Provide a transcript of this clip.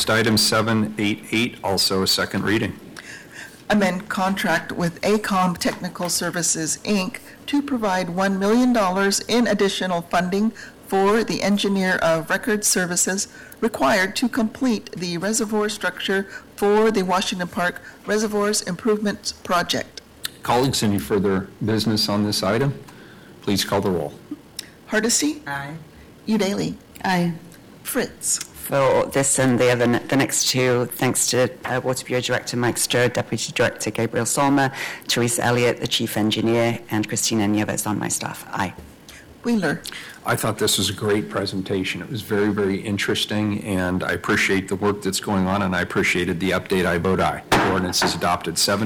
Next, item 788, also a second reading. Amend contract with ACOM Technical Services, Inc. to provide $1 million in additional funding for the engineer of record services required to complete the reservoir structure for the Washington Park Reservoirs Improvement Project. Colleagues, any further business on this item? Please call the roll. Hardesty? Aye. Udaly? Aye. Fritz? For this and the next two, thanks to Water Bureau Director Mike Strode, Deputy Director Gabriel Solmer, Teresa Elliott, the Chief Engineer, and Christina Nieves on my staff. Aye. Wheeler? I thought this was a great presentation. It was very, very interesting, and I appreciate the work that's going on, and I appreciated the update. I vote aye. The ordinance is adopted.